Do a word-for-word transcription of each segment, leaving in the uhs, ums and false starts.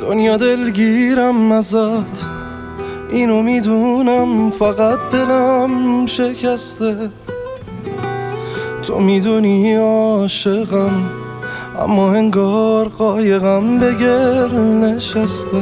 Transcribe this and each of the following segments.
دنیا دلگیرم ازت، اینو میدونم، فقط دلم شکسته. تو میدونی عاشقم، اما انگار قایقم به گل نشسته.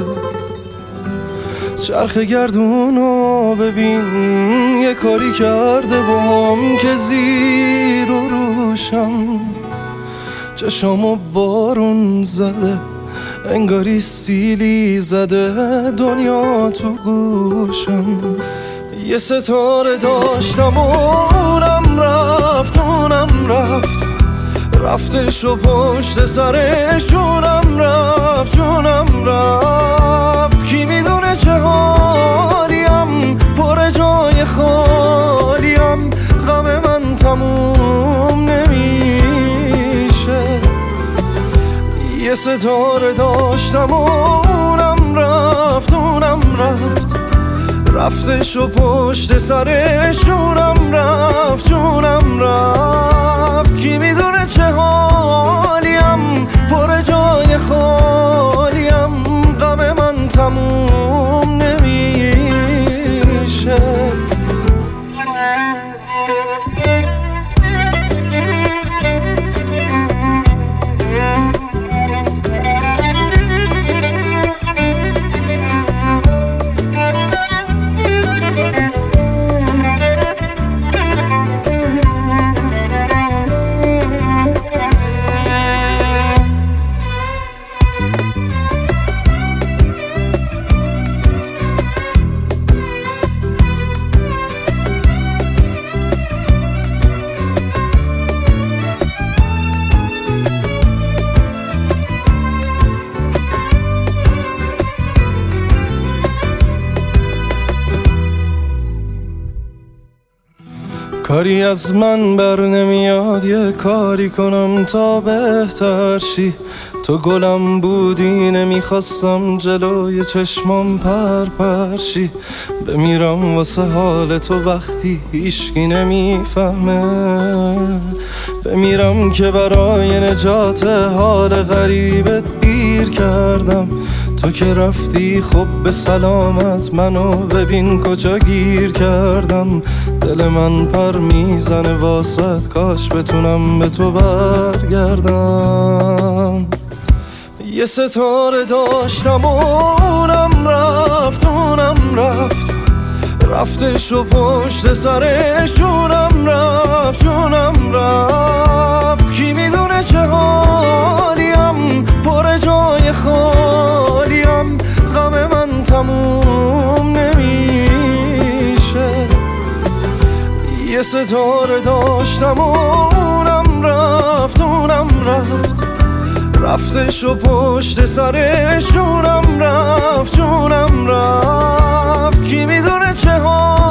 چرخ گردونو ببین، یه کاری کرده با هم که زیر و روشم. چشامو بارون زده، انگاری سیلی زده دنیا تو گوشم. یه ستاره داشتم و اونم رفت، اونم رفت رفتش و پشت سرش جونم رفت، جونم رفت. کی میدونه چه حالیم، پر جای خالیم، غم من تموم نمیشه. یه ستاره داشتم و اونم رفت، اونم رفت رفتش و پشت سرش جونم رفت، جونم رفت. کی میدونه چه حالیم، پر جای خالیم، غم من تموم نمیشه. کاری از من بر نمیاد، یه کاری کنم تا بهتر شی. تو گلم بودی، نمیخواستم جلوی چشمام پر پرشی. بمیرم واسه حال تو وقتی هیچکی نمیفهمه. بمیرم که برای نجات حال غریبت گیر کردم. تو که رفتی خب به سلامت، منو ببین کجا گیر کردم. دل من پر میزنه واسط، کاش بتونم به تو برگردم. یه ستاره داشتم و اونم رفت، اونم رفت رفتش و پشت سرش جونم رفت، جونم رفت. کی میدونه چه حالیم، پر جای خالیم، غم من تموم نمیشه. یه ستاره داشتم و اونم رفت، اونم رفت رفتش و پشت سرش جونم رفت، جونم رفت. کی میدونه چه حال